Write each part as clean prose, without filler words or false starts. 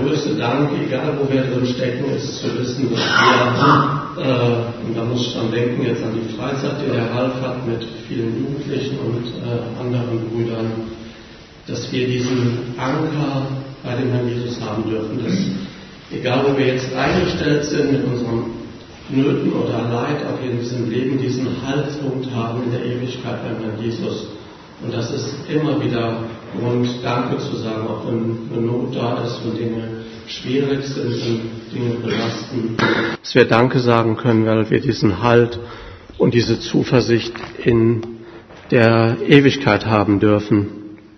größte Dank, egal wo wir drin stecken, ist zu wissen, dass wir, und da muss ich dran denken, jetzt an die Freizeit, die der Ralf hat mit vielen Jugendlichen und anderen Brüdern, dass wir diesen Anker bei dem Herrn Jesus haben dürfen, dass egal wo wir jetzt eingestellt sind mit unseren Nöten oder Leid, auch in diesem Leben diesen Haltpunkt haben in der Ewigkeit beim Herrn Jesus. Und das ist immer wieder Grund, Danke zu sagen, auch wenn eine Not da ist und Dinge schwierig sind und Dinge belasten. Dass wir Danke sagen können, weil wir diesen Halt und diese Zuversicht in der Ewigkeit haben dürfen.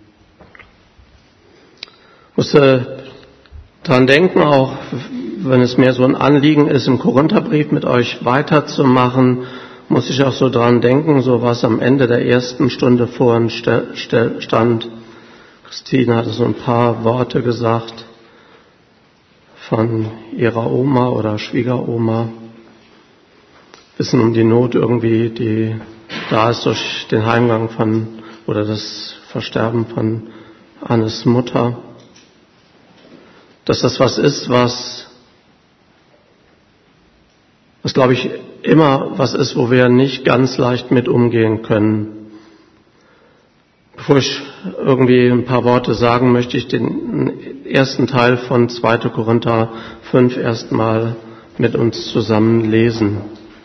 Ich musste dran denken, auch wenn es mir so ein Anliegen ist, im Korintherbrief mit euch weiterzumachen, muss ich auch so dran denken, so was am Ende der ersten Stunde vorhin stand. Christine hatte so ein paar Worte gesagt von ihrer Oma oder Schwiegeroma. Wissen um die Not irgendwie, die da ist durch den Heimgang oder das Versterben von Annes Mutter. Dass das was ist, was glaube ich immer was ist, wo wir nicht ganz leicht mit umgehen können. Bevor ich irgendwie ein paar Worte sagen, möchte ich den ersten Teil von 2. Korinther 5 erstmal mit uns zusammen lesen.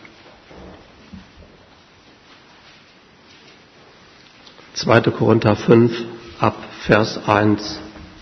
2. Korinther 5 ab Vers 1.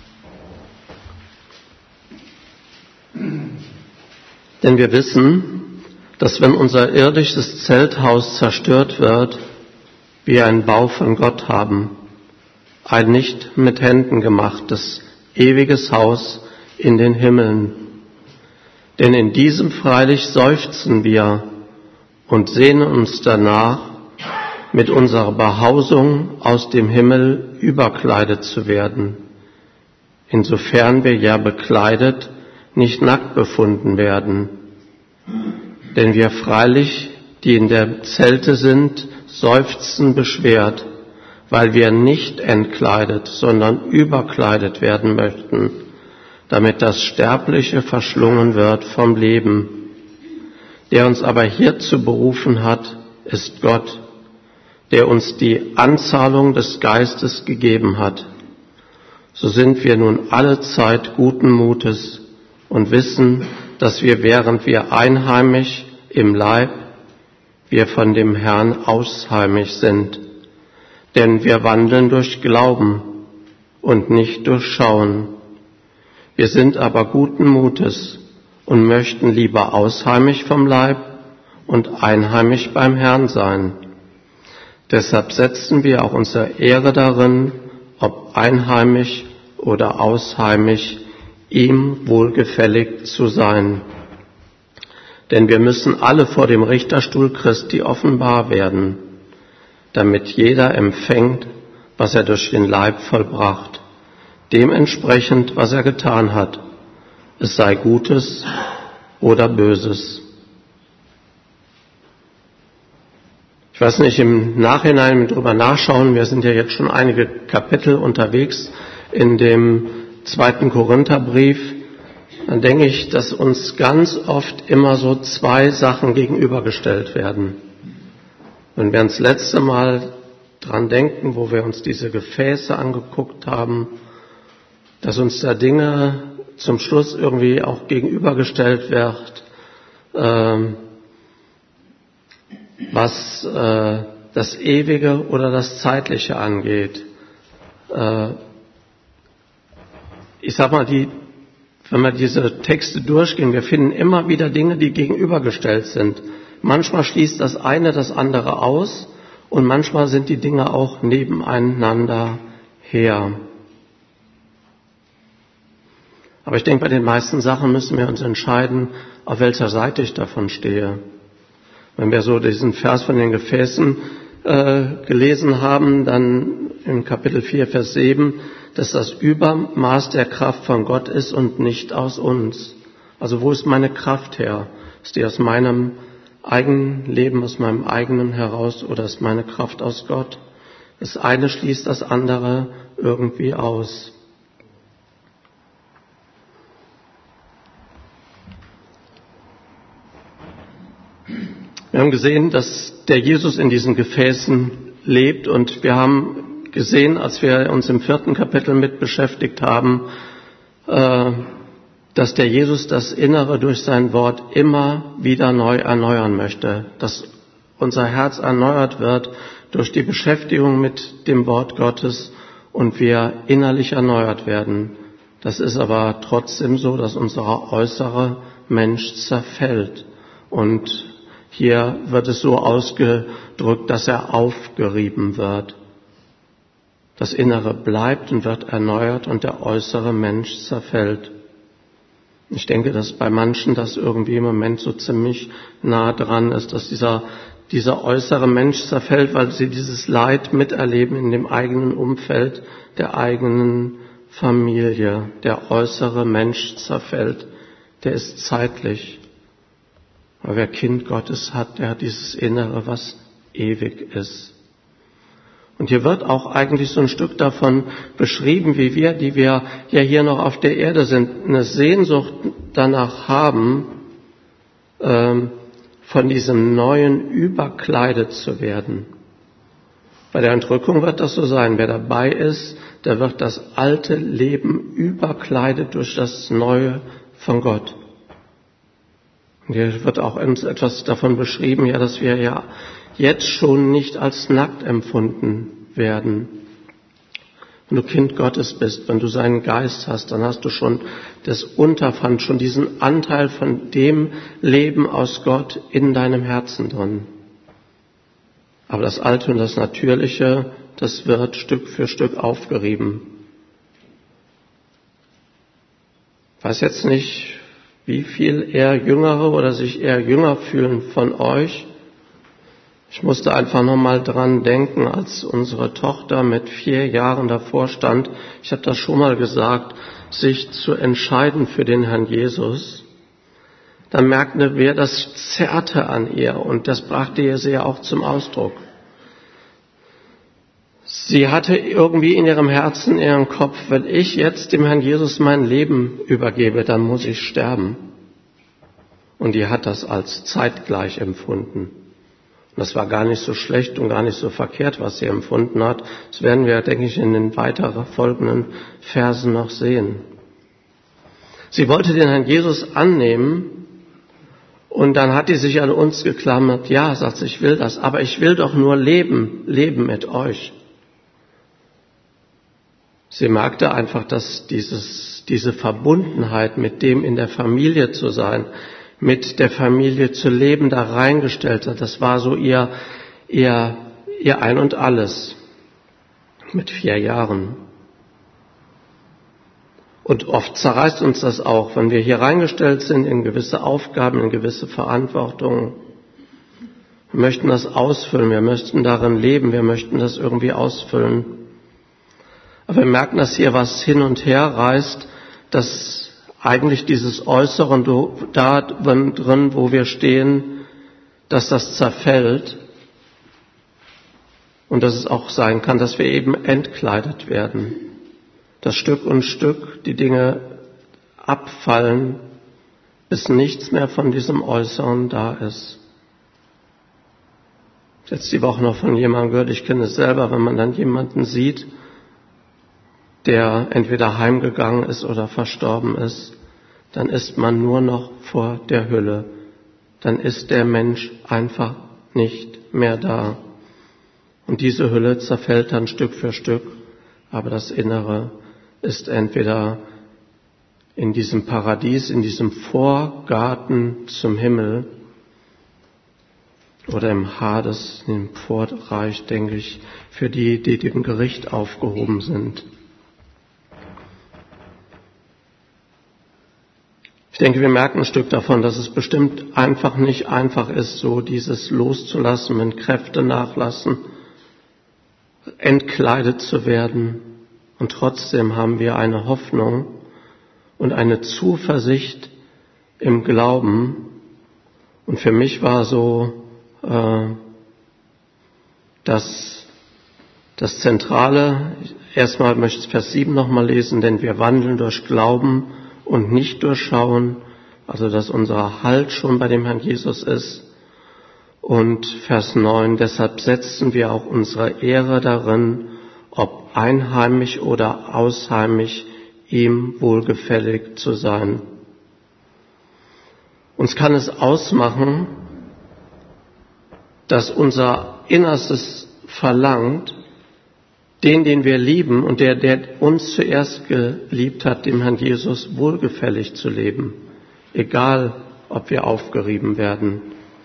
Denn wir wissen, dass wenn unser irdisches Zelthaus zerstört wird, wir einen Bau von Gott haben, ein nicht mit Händen gemachtes, ewiges Haus in den Himmeln. Denn in diesem freilich seufzen wir und sehnen uns danach, mit unserer Behausung aus dem Himmel überkleidet zu werden, insofern wir ja bekleidet, nicht nackt befunden werden. Denn wir freilich, die in der Zelte sind, seufzen beschwert, weil wir nicht entkleidet, sondern überkleidet werden möchten, damit das Sterbliche verschlungen wird vom Leben. Der uns aber hierzu berufen hat, ist Gott, der uns die Anzahlung des Geistes gegeben hat. So sind wir nun alle Zeit guten Mutes und wissen, dass wir, während wir einheimisch im Leib, wir von dem Herrn ausheimisch sind. Denn wir wandeln durch Glauben und nicht durch Schauen. Wir sind aber guten Mutes und möchten lieber ausheimisch vom Leib und einheimisch beim Herrn sein. Deshalb setzen wir auch unsere Ehre darin, ob einheimisch oder ausheimisch, ihm wohlgefällig zu sein. Denn wir müssen alle vor dem Richterstuhl Christi offenbar werden, damit jeder empfängt, was er durch den Leib vollbracht, dementsprechend, was er getan hat, es sei Gutes oder Böses. Ich weiß nicht, im Nachhinein drüber nachschauen, wir sind ja jetzt schon einige Kapitel unterwegs in dem 2. Korintherbrief, dann denke ich, dass uns ganz oft immer so zwei Sachen gegenübergestellt werden. Wenn wir uns das letzte Mal dran denken, wo wir uns diese Gefäße angeguckt haben, dass uns da Dinge zum Schluss irgendwie auch gegenübergestellt wird, was das Ewige oder das Zeitliche angeht. Ich sag mal, wenn wir diese Texte durchgehen, wir finden immer wieder Dinge, die gegenübergestellt sind. Manchmal schließt das eine das andere aus und manchmal sind die Dinge auch nebeneinander her. Aber ich denke, bei den meisten Sachen müssen wir uns entscheiden, auf welcher Seite ich davon stehe. Wenn wir so diesen Vers von den Gefäßen gelesen haben, dann im Kapitel 4, Vers 7, dass das Übermaß der Kraft von Gott ist und nicht aus uns. Also wo ist meine Kraft her? Ist die aus meinem eigenen Leben, aus meinem eigenen heraus oder ist meine Kraft aus Gott? Das eine schließt das andere irgendwie aus. Wir haben gesehen, dass der Jesus in diesen Gefäßen lebt, und wir haben gesehen, als wir uns im 4. Kapitel mit beschäftigt haben, dass der Jesus das Innere durch sein Wort immer wieder neu erneuern möchte, dass unser Herz erneuert wird durch die Beschäftigung mit dem Wort Gottes und wir innerlich erneuert werden. Das ist aber trotzdem so, dass unser äußerer Mensch zerfällt. Und hier wird es so ausgedrückt, dass er aufgerieben wird. Das Innere bleibt und wird erneuert und der äußere Mensch zerfällt. Ich denke, dass bei manchen das irgendwie im Moment so ziemlich nah dran ist, dass dieser äußere Mensch zerfällt, weil sie dieses Leid miterleben in dem eigenen Umfeld, der eigenen Familie. Der äußere Mensch zerfällt, der ist zeitlich. Aber wer Kind Gottes hat, der hat dieses Innere, was ewig ist. Und hier wird auch eigentlich so ein Stück davon beschrieben, wie wir, die wir ja hier noch auf der Erde sind, eine Sehnsucht danach haben, von diesem Neuen überkleidet zu werden. Bei der Entrückung wird das so sein. Wer dabei ist, der wird das alte Leben überkleidet durch das Neue von Gott. Und hier wird auch uns etwas davon beschrieben, ja, dass wir ja jetzt schon nicht als nackt empfunden werden. Wenn du Kind Gottes bist, wenn du seinen Geist hast, dann hast du schon das Unterpfand, schon diesen Anteil von dem Leben aus Gott in deinem Herzen drin. Aber das Alte und das Natürliche, das wird Stück für Stück aufgerieben. Ich weiß jetzt nicht, wie viel eher Jüngere oder sich eher jünger fühlen von euch. Ich musste einfach nochmal dran denken, als unsere Tochter mit 4 Jahren davor stand, ich habe das schon mal gesagt, sich zu entscheiden für den Herrn Jesus. Dann merkte wir, das zerrte an ihr und das brachte ihr sehr auch zum Ausdruck. Sie hatte irgendwie in ihrem Herzen, in ihrem Kopf, wenn ich jetzt dem Herrn Jesus mein Leben übergebe, dann muss ich sterben. Und die hat das als zeitgleich empfunden. Und das war gar nicht so schlecht und gar nicht so verkehrt, was sie empfunden hat. Das werden wir, denke ich, in den weiteren folgenden Versen noch sehen. Sie wollte den Herrn Jesus annehmen und dann hat sie sich an uns geklammert. Ja, sagt sie, ich will das, aber ich will doch nur leben mit euch. Sie merkte einfach, dass diese Verbundenheit mit dem in der Familie zu sein, mit der Familie zu leben, da reingestellt hat. Das war so ihr Ein und Alles mit 4 Jahren. Und oft zerreißt uns das auch, wenn wir hier reingestellt sind in gewisse Aufgaben, in gewisse Verantwortungen. Wir möchten das ausfüllen, wir möchten darin leben, wir möchten das irgendwie ausfüllen. Aber wir merken, dass hier was hin und her reißt, dass eigentlich dieses Äußere da drin, wo wir stehen, dass das zerfällt und dass es auch sein kann, dass wir eben entkleidet werden, dass Stück und Stück die Dinge abfallen, bis nichts mehr von diesem Äußeren da ist. Ich habe jetzt die Woche noch von jemandem gehört, ich kenne es selber, wenn man dann jemanden sieht, der entweder heimgegangen ist oder verstorben ist, dann ist man nur noch vor der Hülle. Dann ist der Mensch einfach nicht mehr da. Und diese Hülle zerfällt dann Stück für Stück, aber das Innere ist entweder in diesem Paradies, in diesem Vorgarten zum Himmel oder im Hades, im Vorreich, denke ich, für die dem Gericht aufgehoben sind. Ich denke, wir merken ein Stück davon, dass es bestimmt einfach nicht einfach ist, so dieses loszulassen, wenn Kräfte nachlassen, entkleidet zu werden. Und trotzdem haben wir eine Hoffnung und eine Zuversicht im Glauben. Und für mich war so, dass das Zentrale, erstmal möchte ich Vers 7 nochmal lesen, denn wir wandeln durch Glauben und nicht durchschauen, also dass unser Halt schon bei dem Herrn Jesus ist. Und Vers 9, deshalb setzen wir auch unsere Ehre darin, ob einheimisch oder ausheimisch, ihm wohlgefällig zu sein. Uns kann es ausmachen, dass unser Innerstes verlangt, den wir lieben und der uns zuerst geliebt hat, dem Herrn Jesus wohlgefällig zu leben, egal ob wir aufgerieben werden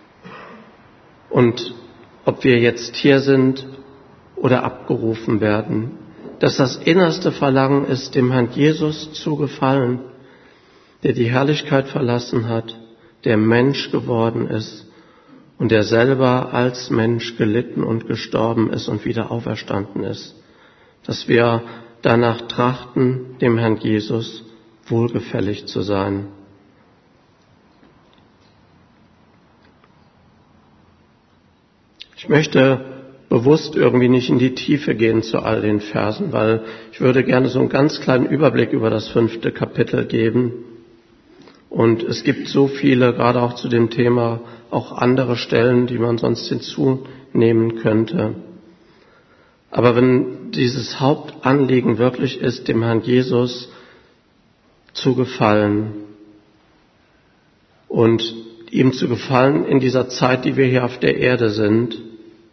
und ob wir jetzt hier sind oder abgerufen werden, dass das innerste Verlangen ist, dem Herrn Jesus zu gefallen, der die Herrlichkeit verlassen hat, der Mensch geworden ist und der selber als Mensch gelitten und gestorben ist und wieder auferstanden ist, dass wir danach trachten, dem Herrn Jesus wohlgefällig zu sein. Ich möchte bewusst irgendwie nicht in die Tiefe gehen zu all den Versen, weil ich würde gerne so einen ganz kleinen Überblick über das 5. Kapitel geben. Und es gibt so viele, gerade auch zu dem Thema, auch andere Stellen, die man sonst hinzunehmen könnte. Aber wenn dieses Hauptanliegen wirklich ist, dem Herrn Jesus zu gefallen und ihm zu gefallen in dieser Zeit, die wir hier auf der Erde sind,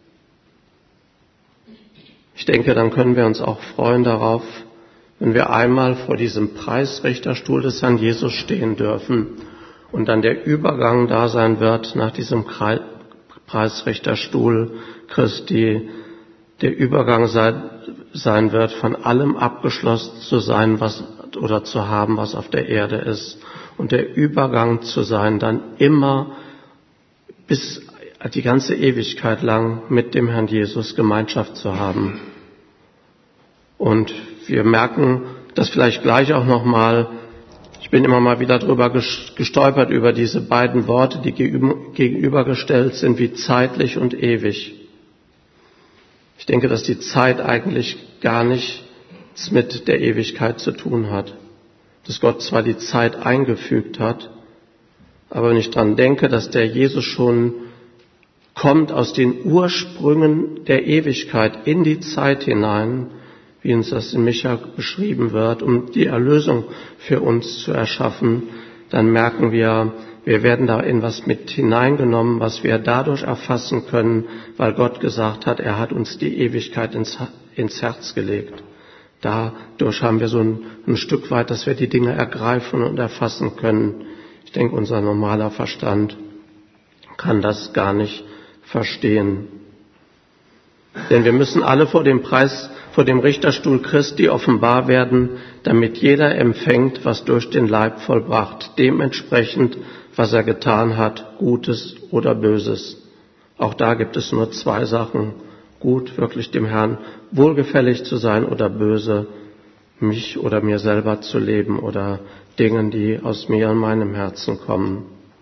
ich denke, dann können wir uns auch freuen darauf, wenn wir einmal vor diesem Preisrichterstuhl des Herrn Jesus stehen dürfen und dann der Übergang da sein wird nach diesem Preisrichterstuhl Christi, der Übergang sein wird, von allem abgeschlossen zu sein, was oder zu haben, was auf der Erde ist, und der Übergang zu sein, dann immer bis die ganze Ewigkeit lang mit dem Herrn Jesus Gemeinschaft zu haben. Und wir merken das vielleicht gleich auch nochmal. Ich bin immer mal wieder drüber gestolpert über diese beiden Worte, die gegenübergestellt sind wie zeitlich und ewig. Ich denke, dass die Zeit eigentlich gar nichts mit der Ewigkeit zu tun hat. Dass Gott zwar die Zeit eingefügt hat, aber wenn ich dran denke, dass der Jesus schon kommt aus den Ursprüngen der Ewigkeit in die Zeit hinein, wie uns das in Micha beschrieben wird, um die Erlösung für uns zu erschaffen, dann merken wir, wir werden da in was mit hineingenommen, was wir dadurch erfassen können, weil Gott gesagt hat, er hat uns die Ewigkeit ins Herz gelegt. Dadurch haben wir so ein Stück weit, dass wir die Dinge ergreifen und erfassen können. Ich denke, unser normaler Verstand kann das gar nicht verstehen. Denn wir müssen alle vor dem Richterstuhl Christi offenbar werden, damit jeder empfängt, was durch den Leib vollbracht, dementsprechend, was er getan hat, Gutes oder Böses. Auch da gibt es nur zwei Sachen. Gut, wirklich dem Herrn wohlgefällig zu sein, oder böse, mich oder mir selber zu leben oder Dingen, die aus mir und meinem Herzen kommen.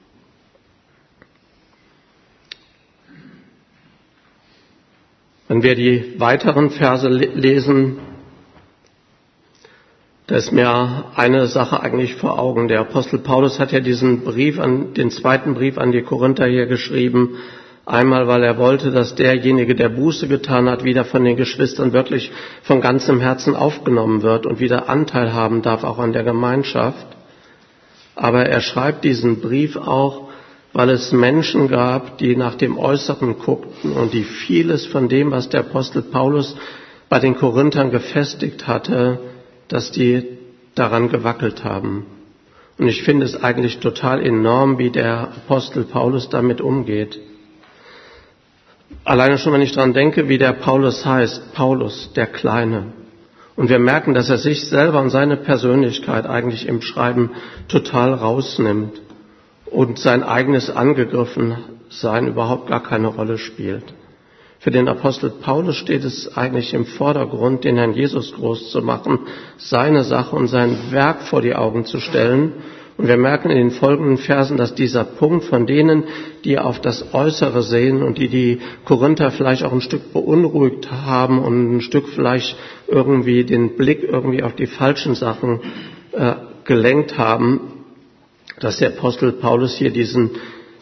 Wenn wir die weiteren Verse lesen, da ist mir eine Sache eigentlich vor Augen. Der Apostel Paulus hat ja den zweiten Brief an die Korinther hier geschrieben. Einmal, weil er wollte, dass derjenige, der Buße getan hat, wieder von den Geschwistern wirklich von ganzem Herzen aufgenommen wird und wieder Anteil haben darf, auch an der Gemeinschaft. Aber er schreibt diesen Brief auch, weil es Menschen gab, die nach dem Äußeren guckten und die vieles von dem, was der Apostel Paulus bei den Korinthern gefestigt hatte, dass die daran gewackelt haben. Und ich finde es eigentlich total enorm, wie der Apostel Paulus damit umgeht. Alleine schon, wenn ich daran denke, wie der Paulus heißt, Paulus, der Kleine. Und wir merken, dass er sich selber und seine Persönlichkeit eigentlich im Schreiben total rausnimmt und sein eigenes Angegriffensein überhaupt gar keine Rolle spielt. Für den Apostel Paulus steht es eigentlich im Vordergrund, den Herrn Jesus groß zu machen, seine Sache und sein Werk vor die Augen zu stellen. Und wir merken in den folgenden Versen, dass dieser Punkt von denen, die auf das Äußere sehen und die Korinther vielleicht auch ein Stück beunruhigt haben und ein Stück vielleicht irgendwie den Blick irgendwie auf die falschen Sachen gelenkt haben, dass der Apostel Paulus hier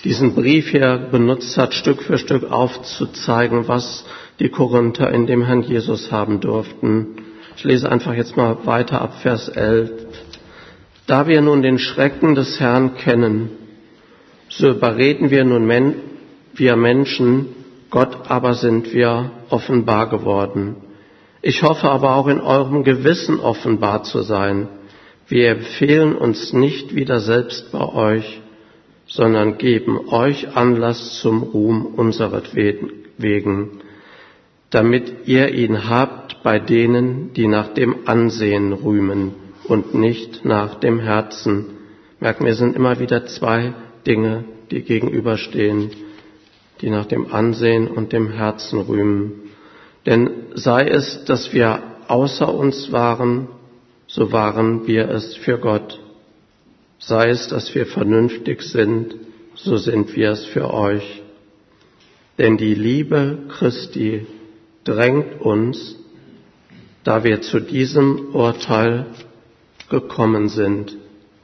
diesen Brief hier benutzt hat, Stück für Stück aufzuzeigen, was die Korinther in dem Herrn Jesus haben durften. Ich lese einfach jetzt mal weiter ab Vers 11. Da wir nun den Schrecken des Herrn kennen, so überreden wir nun wir Menschen, Gott aber sind wir offenbar geworden. Ich hoffe aber auch in eurem Gewissen offenbar zu sein. Wir empfehlen uns nicht wieder selbst bei euch, sondern geben euch Anlass zum Ruhm unseretwegen, damit ihr ihn habt bei denen, die nach dem Ansehen rühmen und nicht nach dem Herzen. Merken wir, es sind immer wieder zwei Dinge, die gegenüberstehen, die nach dem Ansehen und dem Herzen rühmen. Denn sei es, dass wir außer uns waren, so waren wir es für Gott. Sei es, dass wir vernünftig sind, so sind wir es für euch. Denn die Liebe Christi drängt uns, da wir zu diesem Urteil gekommen sind,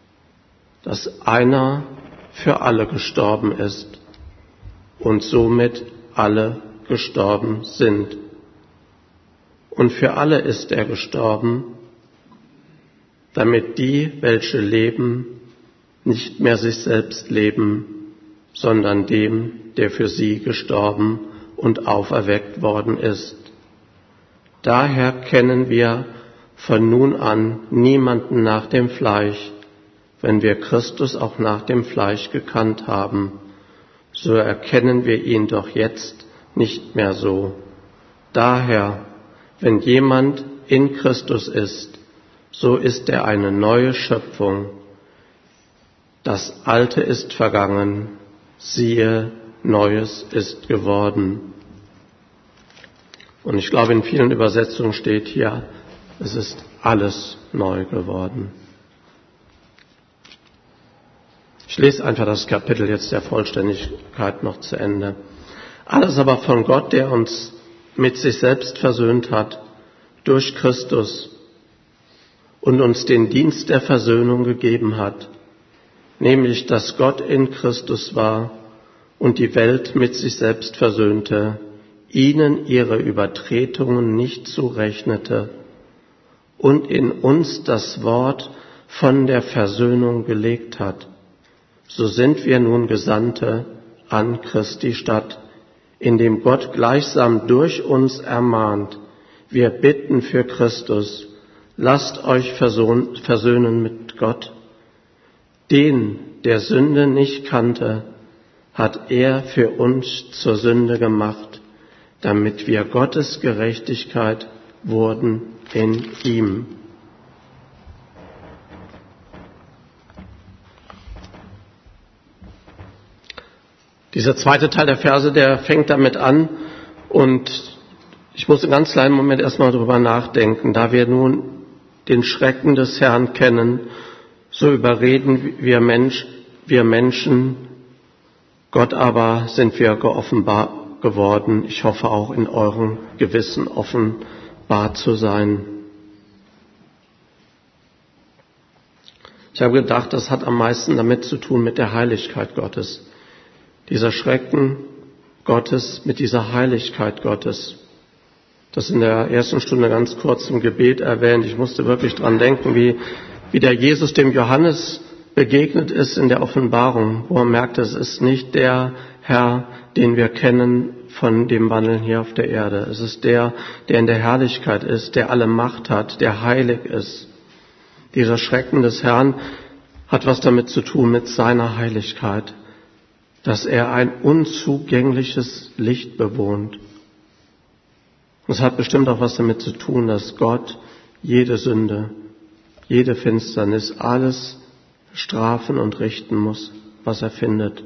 dass einer für alle gestorben ist und somit alle gestorben sind. Und für alle ist er gestorben, damit die, welche leben, nicht mehr sich selbst leben, sondern dem, der für sie gestorben und auferweckt worden ist. Daher kennen wir von nun an niemanden nach dem Fleisch. Wenn wir Christus auch nach dem Fleisch gekannt haben, so erkennen wir ihn doch jetzt nicht mehr so. Daher, wenn jemand in Christus ist, so ist er eine neue Schöpfung. Das Alte ist vergangen, siehe, Neues ist geworden. Und ich glaube, in vielen Übersetzungen steht hier, es ist alles neu geworden. Ich lese einfach das Kapitel jetzt der Vollständigkeit noch zu Ende. Alles aber von Gott, der uns mit sich selbst versöhnt hat, durch Christus und uns den Dienst der Versöhnung gegeben hat, nämlich, dass Gott in Christus war und die Welt mit sich selbst versöhnte, ihnen ihre Übertretungen nicht zurechnete und in uns das Wort von der Versöhnung gelegt hat. So sind wir nun Gesandte an Christi Stadt, indem Gott gleichsam durch uns ermahnt. Wir bitten für Christus, lasst euch versöhnen mit Gott. Den, der Sünde nicht kannte, hat er für uns zur Sünde gemacht, damit wir Gottes Gerechtigkeit wurden in ihm. Dieser zweite Teil der Verse, der fängt damit an und ich muss einen ganz kleinen Moment erstmal drüber nachdenken. Da wir nun den Schrecken des Herrn kennen, so überreden wir Menschen, Gott aber sind wir geoffenbart geworden. Ich hoffe auch in eurem Gewissen offenbar zu sein. Ich habe gedacht, das hat am meisten damit zu tun mit der Heiligkeit Gottes. Dieser Schrecken Gottes mit dieser Heiligkeit Gottes. Das in der ersten Stunde ganz kurz im Gebet erwähnt. Ich musste wirklich dran denken, wie der Jesus dem Johannes begegnet ist in der Offenbarung, wo er merkt, es ist nicht der Herr, den wir kennen von dem Wandeln hier auf der Erde. Es ist der in der Herrlichkeit ist, der alle Macht hat, der heilig ist. Dieser Schrecken des Herrn hat was damit zu tun mit seiner Heiligkeit, dass er ein unzugängliches Licht bewohnt. Und es hat bestimmt auch was damit zu tun, dass Gott jede Sünde, jede Finsternis, alles strafen und richten muss, was er findet.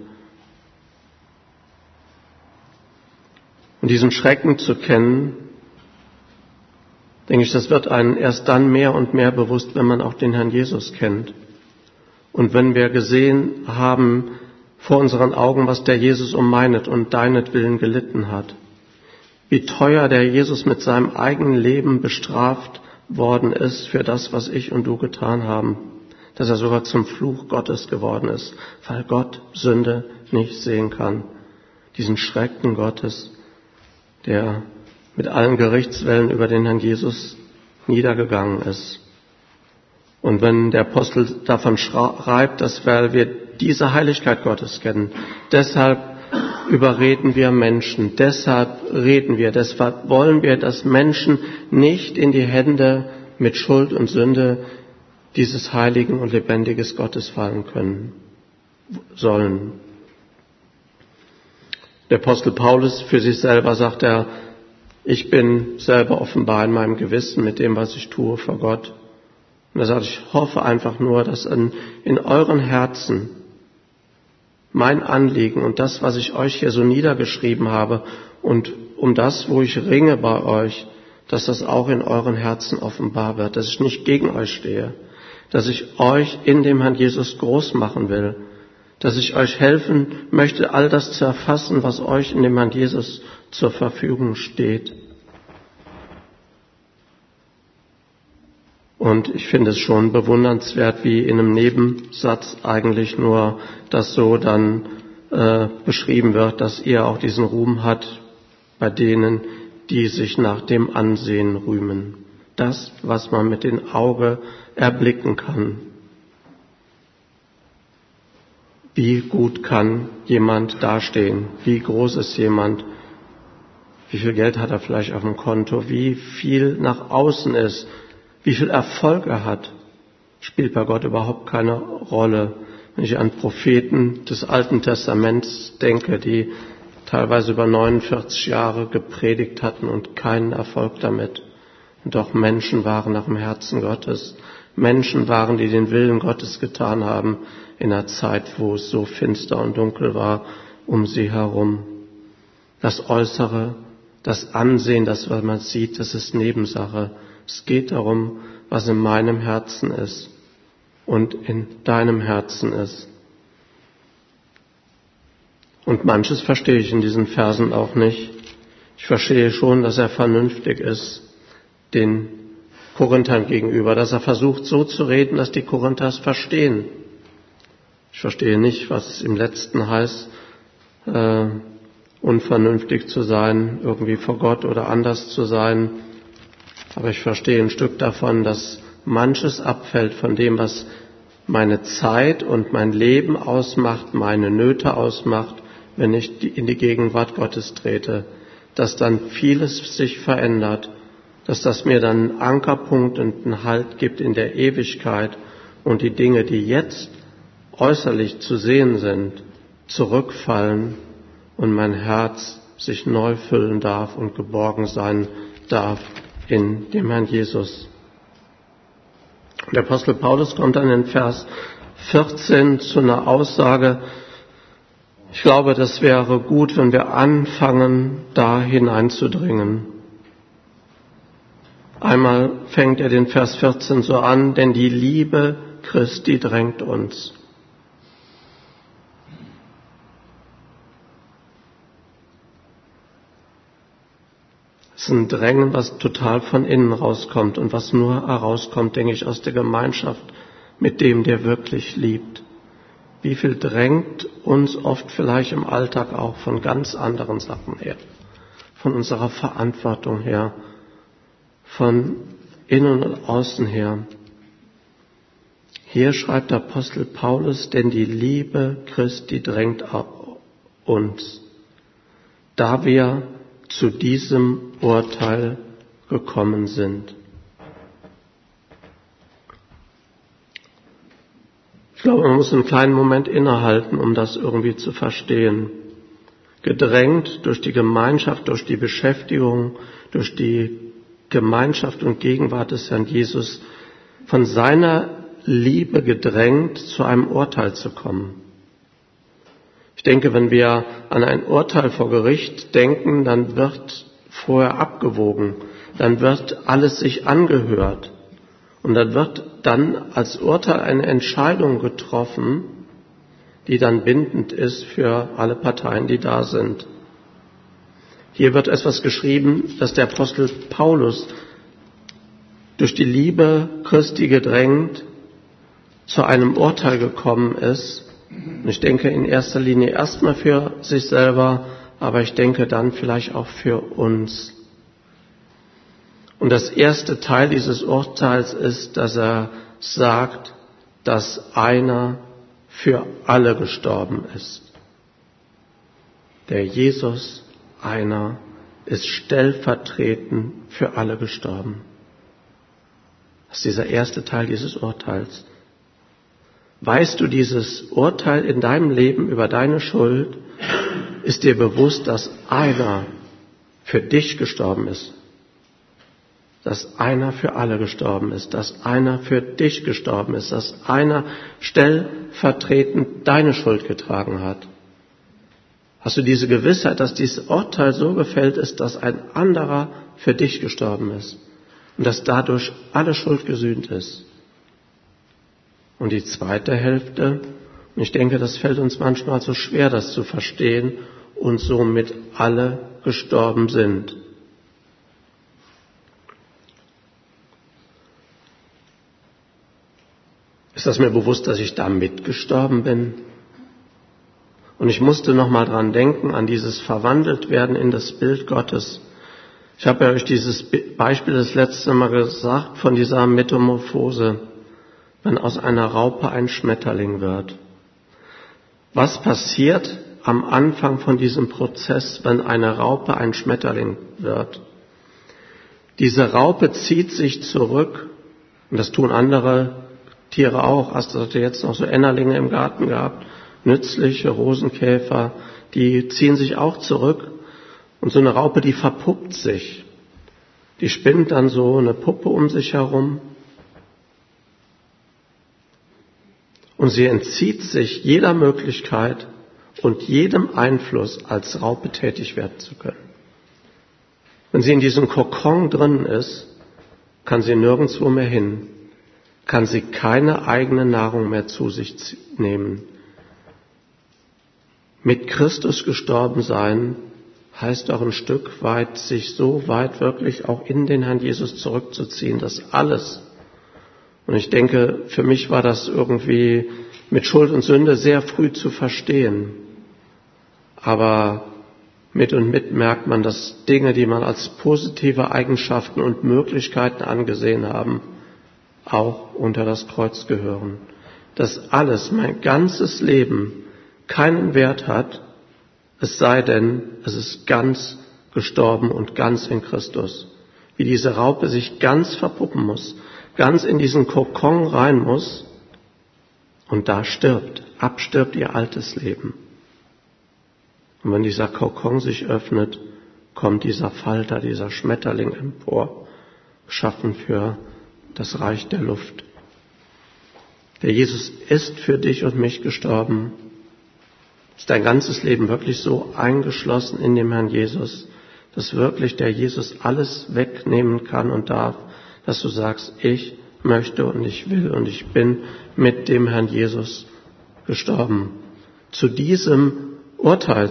Und diesen Schrecken zu kennen, denke ich, das wird einem erst dann mehr und mehr bewusst, wenn man auch den Herrn Jesus kennt. Und wenn wir gesehen haben vor unseren Augen, was der Jesus um meinet und deinetwillen gelitten hat, wie teuer der Jesus mit seinem eigenen Leben bestraft worden ist für das, was ich und du getan haben, dass er sogar zum Fluch Gottes geworden ist, weil Gott Sünde nicht sehen kann. Diesen Schrecken Gottes, der mit allen Gerichtswellen über den Herrn Jesus niedergegangen ist. Und wenn der Apostel davon schreibt, dass weil wir diese Heiligkeit Gottes kennen, deshalb überreden wir Menschen, deshalb wollen wir, dass Menschen nicht in die Hände mit Schuld und Sünde dieses heiligen und lebendigen Gottes fallen sollen. Der Apostel Paulus für sich selber sagt er, ich bin selber offenbar in meinem Gewissen mit dem, was ich tue vor Gott. Und er sagt, ich hoffe einfach nur, dass in euren Herzen mein Anliegen und das, was ich euch hier so niedergeschrieben habe und um das, wo ich ringe bei euch, dass das auch in euren Herzen offenbar wird, dass ich nicht gegen euch stehe, dass ich euch in dem Herrn Jesus groß machen will, dass ich euch helfen möchte, all das zu erfassen, was euch in dem Herrn Jesus zur Verfügung steht. Und ich finde es schon bewundernswert, wie in einem Nebensatz eigentlich nur das so dann beschrieben wird, dass ihr auch diesen Ruhm hat bei denen, die sich nach dem Ansehen rühmen. Das, was man mit dem Auge erblicken kann. Wie gut kann jemand dastehen? Wie groß ist jemand? Wie viel Geld hat er vielleicht auf dem Konto? Wie viel nach außen ist? Wie viel Erfolg er hat? Spielt bei Gott überhaupt keine Rolle. Wenn ich an Propheten des Alten Testaments denke, die teilweise über 49 Jahre gepredigt hatten und keinen Erfolg damit. Und doch Menschen waren nach dem Herzen Gottes. Menschen waren, die den Willen Gottes getan haben in einer Zeit, wo es so finster und dunkel war um sie herum. Das Äußere, das Ansehen, das, was man sieht, das ist Nebensache. Es geht darum, was in meinem Herzen ist und in deinem Herzen ist. Und manches verstehe ich in diesen Versen auch nicht. Ich verstehe schon, dass er vernünftig ist den Korinthern gegenüber, dass er versucht so zu reden, dass die Korinther es verstehen. Ich verstehe nicht, was es im Letzten heißt, unvernünftig zu sein, irgendwie vor Gott oder anders zu sein. Aber ich verstehe ein Stück davon, dass manches abfällt von dem, was meine Zeit und mein Leben ausmacht, meine Nöte ausmacht, wenn ich in die Gegenwart Gottes trete, dass dann vieles sich verändert, dass das mir dann einen Ankerpunkt und einen Halt gibt in der Ewigkeit und die Dinge, die jetzt äußerlich zu sehen sind, zurückfallen und mein Herz sich neu füllen darf und geborgen sein darf in dem Herrn Jesus. Der Apostel Paulus kommt dann in Vers 14 zu einer Aussage. Ich glaube, das wäre gut, wenn wir anfangen, da hineinzudringen. Einmal fängt er den Vers 14 so an, denn die Liebe Christi drängt uns. Es ist ein Drängen, was total von innen rauskommt und was nur herauskommt, denke ich, aus der Gemeinschaft mit dem, der wirklich liebt. Wie viel drängt uns oft vielleicht im Alltag auch von ganz anderen Sachen her, von unserer Verantwortung her, von innen und außen her. Hier schreibt der Apostel Paulus, denn die Liebe Christi drängt uns, da wir zu diesem Urteil gekommen sind. Ich glaube, man muss einen kleinen Moment innehalten, um das irgendwie zu verstehen. Gedrängt durch die Gemeinschaft, durch die Beschäftigung, durch die Gemeinschaft und Gegenwart des Herrn Jesus, von seiner Liebe gedrängt, zu einem Urteil zu kommen. Ich denke, wenn wir an ein Urteil vor Gericht denken, dann wird vorher abgewogen, dann wird alles sich angehört und dann wird dann als Urteil eine Entscheidung getroffen, die dann bindend ist für alle Parteien, die da sind. Hier wird etwas geschrieben, dass der Apostel Paulus durch die Liebe Christi gedrängt zu einem Urteil gekommen ist, Und ich denke in erster Linie erstmal für sich selber, aber ich denke dann vielleicht auch für uns. Und das erste Teil dieses Urteils ist, dass er sagt, dass einer für alle gestorben ist. Der Jesus, einer, ist stellvertretend für alle gestorben. Das ist dieser erste Teil dieses Urteils. Weißt du dieses Urteil in deinem Leben über deine Schuld? Ist dir bewusst, dass einer für dich gestorben ist? Dass einer für alle gestorben ist, dass einer für dich gestorben ist, dass einer stellvertretend deine Schuld getragen hat. Hast du diese Gewissheit, dass dieses Urteil so gefällt ist, dass ein anderer für dich gestorben ist und dass dadurch alle Schuld gesühnt ist? Und die zweite Hälfte, und ich denke, das fällt uns manchmal so schwer, das zu verstehen, und somit alle gestorben sind. Ist das mir bewusst, dass ich da mitgestorben bin? Und ich musste nochmal dran denken, an dieses Verwandeltwerden in das Bild Gottes. Ich habe ja euch dieses Beispiel das letzte Mal gesagt, von dieser Metamorphose, wenn aus einer Raupe ein Schmetterling wird. Was passiert am Anfang von diesem Prozess, wenn eine Raupe ein Schmetterling wird? Diese Raupe zieht sich zurück, und das tun andere Tiere auch. Hast du jetzt noch so Ennerlinge im Garten gehabt? Nützliche Rosenkäfer, die ziehen sich auch zurück. Und so eine Raupe, die verpuppt sich. Die spinnt dann so eine Puppe um sich herum. Und sie entzieht sich jeder Möglichkeit und jedem Einfluss, als Raupe tätig werden zu können. Wenn sie in diesem Kokon drin ist, kann sie nirgendwo mehr hin, kann sie keine eigene Nahrung mehr zu sich nehmen. Mit Christus gestorben sein heißt auch ein Stück weit, sich so weit wirklich auch in den Herrn Jesus zurückzuziehen, dass alles. Und ich denke, für mich war das irgendwie mit Schuld und Sünde sehr früh zu verstehen. Aber mit und mit merkt man, dass Dinge, die man als positive Eigenschaften und Möglichkeiten angesehen haben, auch unter das Kreuz gehören. Dass alles, mein ganzes Leben, keinen Wert hat, es sei denn, es ist ganz gestorben und ganz in Christus. Wie diese Raupe sich ganz verpuppen muss, ganz in diesen Kokon rein muss und da abstirbt ihr altes Leben. Und wenn dieser Kokon sich öffnet, kommt dieser Falter, dieser Schmetterling empor, geschaffen für das Reich der Luft. Der Jesus ist für dich und mich gestorben. Ist dein ganzes Leben wirklich so eingeschlossen in dem Herrn Jesus, dass wirklich der Jesus alles wegnehmen kann und darf, dass du sagst, ich möchte und ich will und ich bin mit dem Herrn Jesus gestorben. Zu diesem Urteil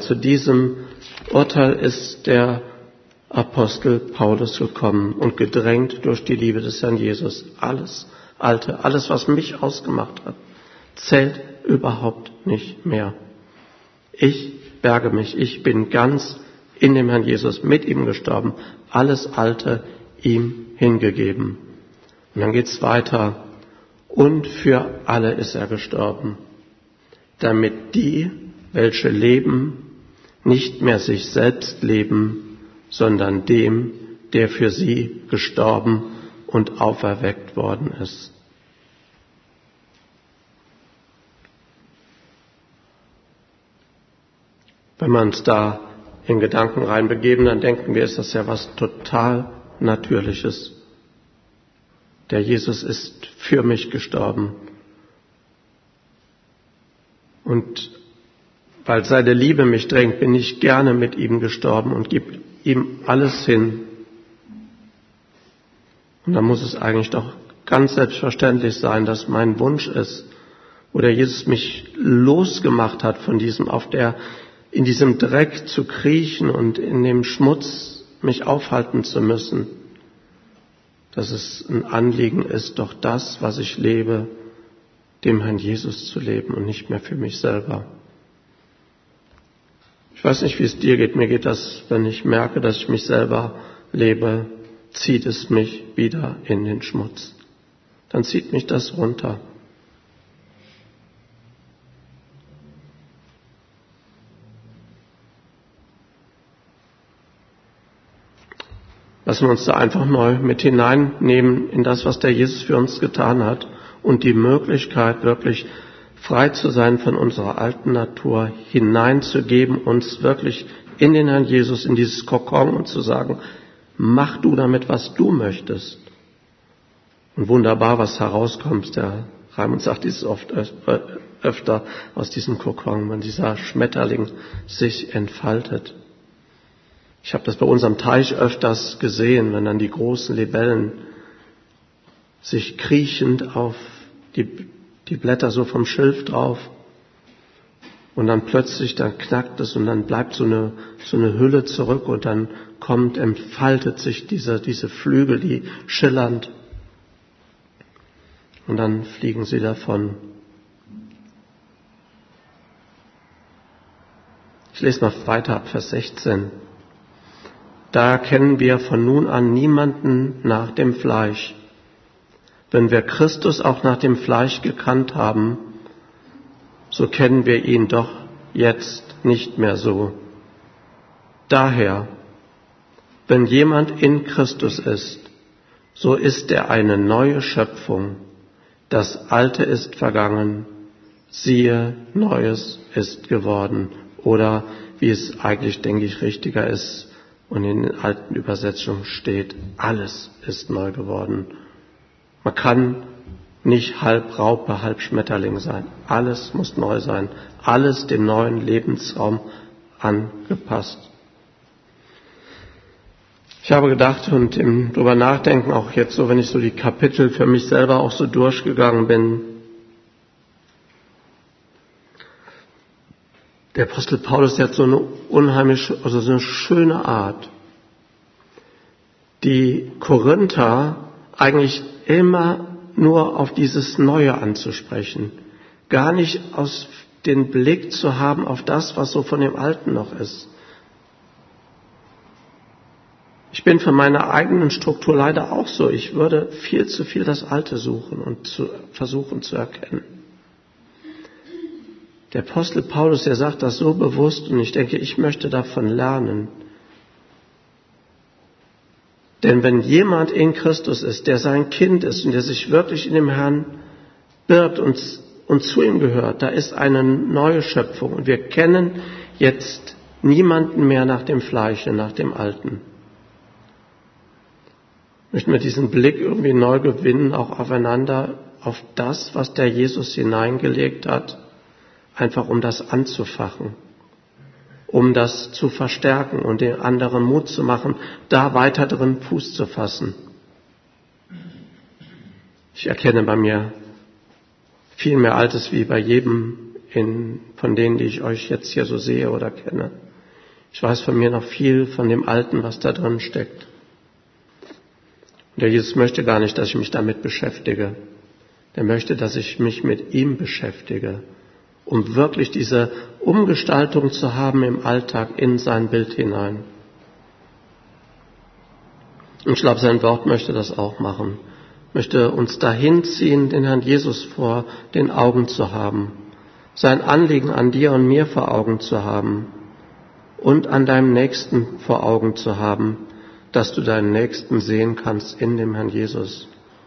ist der Apostel Paulus gekommen und gedrängt durch die Liebe des Herrn Jesus. Alles Alte, alles, was mich ausgemacht hat, zählt überhaupt nicht mehr. Ich berge mich, ich bin ganz in dem Herrn Jesus, mit ihm gestorben, alles Alte ihm hingegeben. Und dann geht's weiter. Und für alle ist er gestorben, damit die, welche leben, nicht mehr sich selbst leben, sondern dem, der für sie gestorben und auferweckt worden ist. Wenn wir uns da in Gedanken reinbegeben, dann denken wir, ist das ja was total Natürliches. Der Jesus ist für mich gestorben. Und weil seine Liebe mich drängt, bin ich gerne mit ihm gestorben und gebe ihm alles hin. Und dann muss es eigentlich doch ganz selbstverständlich sein, dass mein Wunsch ist, wo der Jesus mich losgemacht hat von diesem, in diesem Dreck zu kriechen und in dem Schmutz mich aufhalten zu müssen, dass es ein Anliegen ist, doch das, was ich lebe, dem Herrn Jesus zu leben und nicht mehr für mich selber. Ich weiß nicht, wie es dir geht. Mir geht das, wenn ich merke, dass ich mich selber lebe, zieht es mich wieder in den Schmutz. Dann zieht mich das runter. Lassen wir uns da einfach neu mit hineinnehmen in das, was der Jesus für uns getan hat und die Möglichkeit, wirklich frei zu sein von unserer alten Natur, hineinzugeben, uns wirklich in den Herrn Jesus, in dieses Kokon und zu sagen, mach du damit, was du möchtest. Und wunderbar, was herauskommt. Der Raimund sagt dieses oft öfter aus diesem Kokon, wenn dieser Schmetterling sich entfaltet. Ich habe das bei uns am Teich öfters gesehen, wenn dann die großen Libellen sich kriechend auf die Blätter so vom Schilf drauf und dann plötzlich, dann knackt es und dann bleibt so eine Hülle zurück und dann entfaltet sich diese Flügel, die schillernd und dann fliegen sie davon. Ich lese mal weiter ab Vers 16. Da erkennen wir von nun an niemanden nach dem Fleisch. Wenn wir Christus auch nach dem Fleisch gekannt haben, so kennen wir ihn doch jetzt nicht mehr so. Daher, wenn jemand in Christus ist, so ist er eine neue Schöpfung. Das Alte ist vergangen, siehe, Neues ist geworden. Oder, wie es eigentlich, denke ich, richtiger ist, und in den alten Übersetzungen steht, alles ist neu geworden. Man kann nicht halb Raupe, halb Schmetterling sein. Alles muss neu sein. Alles dem neuen Lebensraum angepasst. Ich habe gedacht und im drüber nachdenken, auch jetzt so, wenn ich so die Kapitel für mich selber auch so durchgegangen bin, der Apostel Paulus, der hat so eine unheimliche, also so eine schöne Art, die Korinther eigentlich immer nur auf dieses Neue anzusprechen, gar nicht aus den Blick zu haben auf das, was so von dem Alten noch ist. Ich bin für meine eigenen Struktur leider auch so. Ich würde viel zu viel das Alte suchen und versuchen zu erkennen. Der Apostel Paulus, der sagt das so bewusst und ich denke, ich möchte davon lernen. Denn wenn jemand in Christus ist, der sein Kind ist und der sich wirklich in dem Herrn birgt und zu ihm gehört, da ist eine neue Schöpfung und wir kennen jetzt niemanden mehr nach dem Fleische, nach dem Alten. Möchten wir diesen Blick irgendwie neu gewinnen, auch aufeinander, auf das, was der Jesus hineingelegt hat, einfach um das anzufachen, um das zu verstärken und den anderen Mut zu machen, da weiter drin Fuß zu fassen. Ich erkenne bei mir viel mehr Altes wie bei jedem von denen, die ich euch jetzt hier so sehe oder kenne. Ich weiß von mir noch viel von dem Alten, was da drin steckt. Und der Jesus möchte gar nicht, dass ich mich damit beschäftige. Der möchte, dass ich mich mit ihm beschäftige, um wirklich diese Umgestaltung zu haben im Alltag in sein Bild hinein. Und ich glaube, sein Wort möchte das auch machen. Möchte uns dahin ziehen, den Herrn Jesus vor den Augen zu haben, sein Anliegen an dir und mir vor Augen zu haben und an deinem Nächsten vor Augen zu haben, dass du deinen Nächsten sehen kannst in dem Herrn Jesus.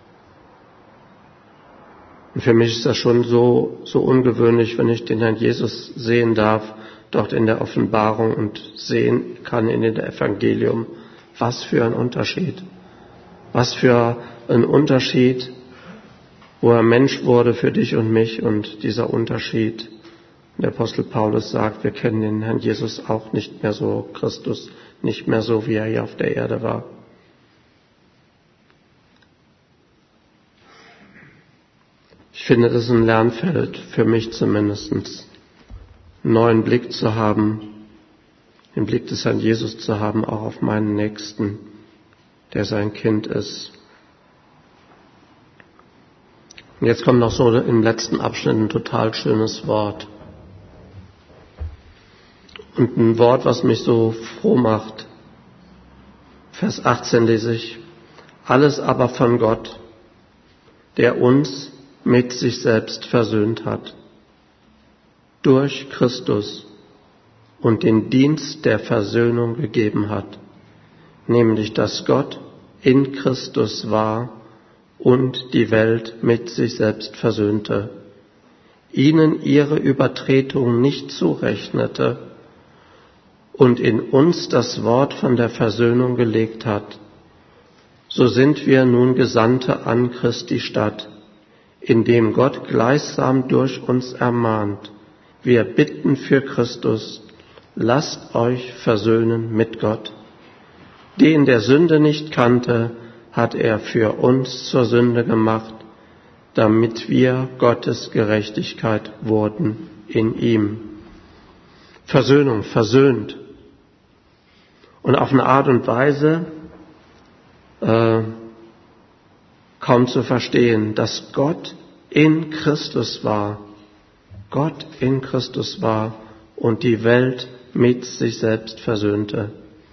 Und für mich ist das schon so ungewöhnlich, wenn ich den Herrn Jesus sehen darf, dort in der Offenbarung und sehen kann in dem Evangelium. Was für ein Unterschied. Was für ein Unterschied, wo er Mensch wurde für dich und mich und dieser Unterschied. Der Apostel Paulus sagt, wir kennen den Herrn Jesus auch nicht mehr so, Christus nicht mehr so, wie er hier auf der Erde war. Ich finde, das ist ein Lernfeld, für mich zumindest, einen neuen Blick zu haben, den Blick des Herrn Jesus zu haben, auch auf meinen Nächsten, der sein Kind ist. Und jetzt kommt noch so im letzten Abschnitt ein total schönes Wort. Und ein Wort, was mich so froh macht. Vers 18 lese ich. Alles aber von Gott, der uns mit sich selbst versöhnt hat. Durch Christus und den Dienst der Versöhnung gegeben hat. Nämlich, dass Gott in Christus war und die Welt mit sich selbst versöhnte, ihnen ihre Übertretungen nicht zurechnete und in uns das Wort von der Versöhnung gelegt hat. So sind wir nun Gesandte an Christi Stadt, indem Gott gleichsam durch uns ermahnt. Wir bitten für Christus, lasst euch versöhnen mit Gott. Den der Sünde nicht kannte, hat er für uns zur Sünde gemacht, damit wir Gottes Gerechtigkeit wurden in ihm. Versöhnung, versöhnt. Und auf eine Art und Weise kaum zu verstehen, dass Gott in Christus war. Gott in Christus war und die Welt mit sich selbst versöhnte.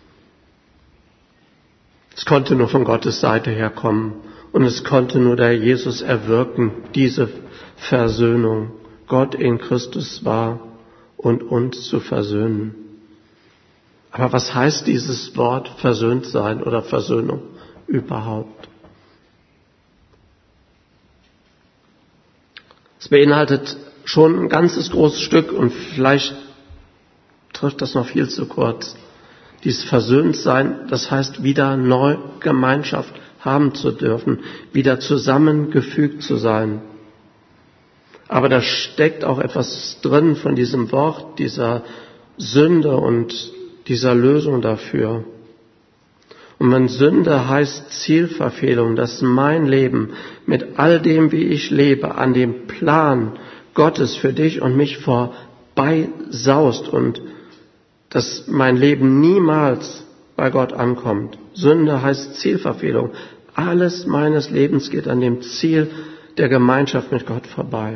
Es konnte nur von Gottes Seite her kommen und es konnte nur der Jesus erwirken, diese Versöhnung. Gott in Christus war und uns zu versöhnen. Aber was heißt dieses Wort versöhnt sein oder Versöhnung überhaupt? Es beinhaltet schon ein ganzes großes Stück und vielleicht trifft das noch viel zu kurz. Dieses Versöhntsein, das heißt wieder neu Gemeinschaft haben zu dürfen, wieder zusammengefügt zu sein. Aber da steckt auch etwas drin von diesem Wort, dieser Sünde und dieser Lösung dafür. Und wenn Sünde heißt Zielverfehlung, dass mein Leben mit all dem, wie ich lebe, an dem Plan Gottes für dich und mich vorbeisaust und dass mein Leben niemals bei Gott ankommt. Sünde heißt Zielverfehlung. Alles meines Lebens geht an dem Ziel der Gemeinschaft mit Gott vorbei.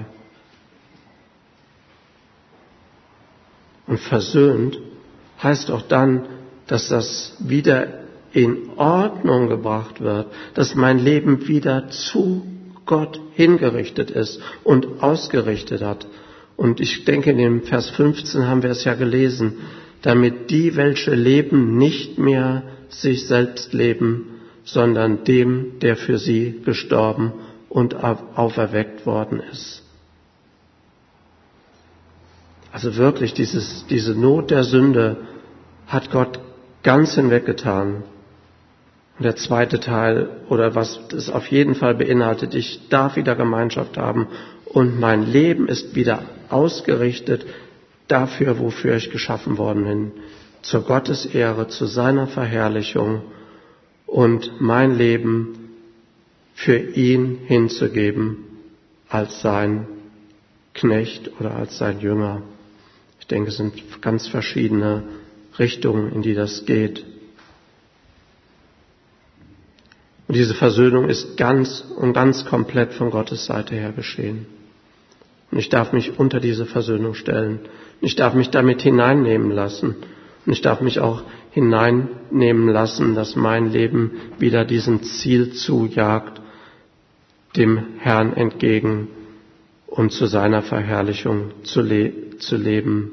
Und versöhnt heißt auch dann, dass das wieder in Ordnung gebracht wird, dass mein Leben wieder zu Gott hingerichtet ist und ausgerichtet hat. Und ich denke, in dem Vers 15 haben wir es ja gelesen, damit die, welche leben, nicht mehr sich selbst leben, sondern dem, der für sie gestorben und auferweckt worden ist. Also wirklich, diese Not der Sünde hat Gott ganz hinweggetan. Und der zweite Teil, oder was es auf jeden Fall beinhaltet, ich darf wieder Gemeinschaft haben und mein Leben ist wieder ausgerichtet dafür, wofür ich geschaffen worden bin, zur Gottesehre, zu seiner Verherrlichung und mein Leben für ihn hinzugeben als sein Knecht oder als sein Jünger. Ich denke, es sind ganz verschiedene Richtungen, in die das geht. Und diese Versöhnung ist ganz und ganz komplett von Gottes Seite her geschehen. Und ich darf mich unter diese Versöhnung stellen. Ich darf mich damit hineinnehmen lassen. Und ich darf mich auch hineinnehmen lassen, dass mein Leben wieder diesem Ziel zujagt, dem Herrn entgegen und zu seiner Verherrlichung zu leben.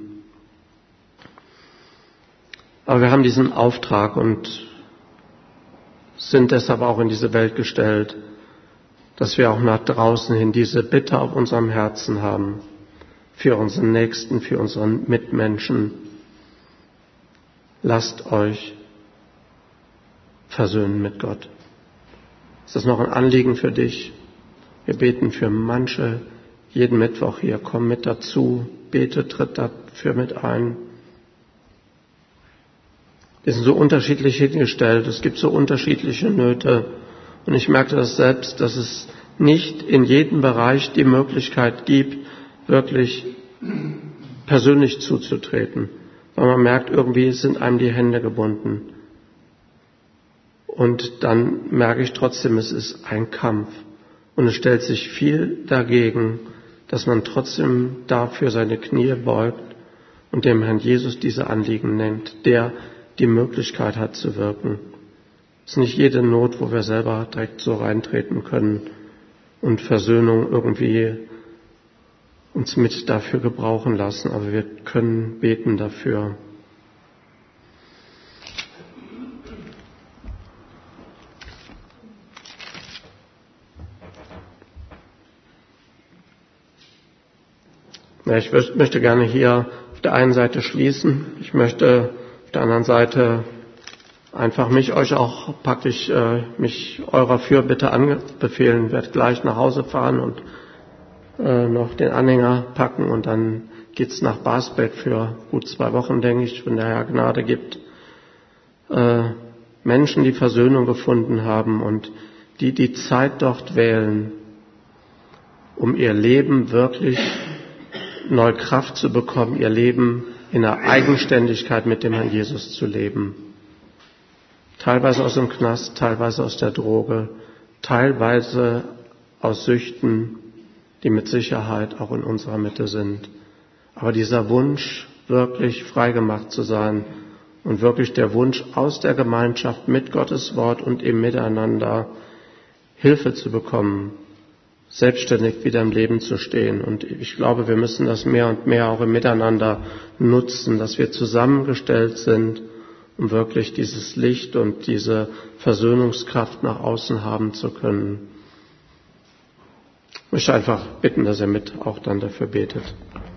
Aber wir haben diesen Auftrag und sind deshalb auch in diese Welt gestellt, dass wir auch nach draußen hin diese Bitte auf unserem Herzen haben, für unseren Nächsten, für unseren Mitmenschen. Lasst euch versöhnen mit Gott. Ist das noch ein Anliegen für dich? Wir beten für manche jeden Mittwoch hier. Komm mit dazu, bete, tritt dafür mit ein. Wir sind so unterschiedlich hingestellt, es gibt so unterschiedliche Nöte. Und ich merke das selbst, dass es nicht in jedem Bereich die Möglichkeit gibt, wirklich persönlich zuzutreten. Weil man merkt, irgendwie sind einem die Hände gebunden. Und dann merke ich trotzdem, es ist ein Kampf. Und es stellt sich viel dagegen, dass man trotzdem dafür seine Knie beugt und dem Herrn Jesus diese Anliegen nennt, der die Möglichkeit hat zu wirken. Es ist nicht jede Not, wo wir selber direkt so reintreten können und Versöhnung irgendwie uns mit dafür gebrauchen lassen, aber wir können beten dafür. Ja, ich möchte gerne hier auf der einen Seite schließen. Ich möchte auf der anderen Seite einfach mich eurer Fürbitte anbefehlen. Ich werde gleich nach Hause fahren und noch den Anhänger packen und dann geht's nach Basbek für gut 2 Wochen, denke ich, wenn der Herr Gnade gibt. Menschen, die Versöhnung gefunden haben und die Zeit dort wählen, um ihr Leben wirklich neue Kraft zu bekommen, ihr Leben in der Eigenständigkeit mit dem Herrn Jesus zu leben. Teilweise aus dem Knast, teilweise aus der Droge, teilweise aus Süchten, die mit Sicherheit auch in unserer Mitte sind. Aber dieser Wunsch, wirklich freigemacht zu sein und wirklich der Wunsch, aus der Gemeinschaft mit Gottes Wort und im Miteinander Hilfe zu bekommen, selbstständig wieder im Leben zu stehen. Und ich glaube, wir müssen das mehr und mehr auch im Miteinander nutzen, dass wir zusammengestellt sind, um wirklich dieses Licht und diese Versöhnungskraft nach außen haben zu können. Ich möchte einfach bitten, dass ihr mit auch dann dafür betet.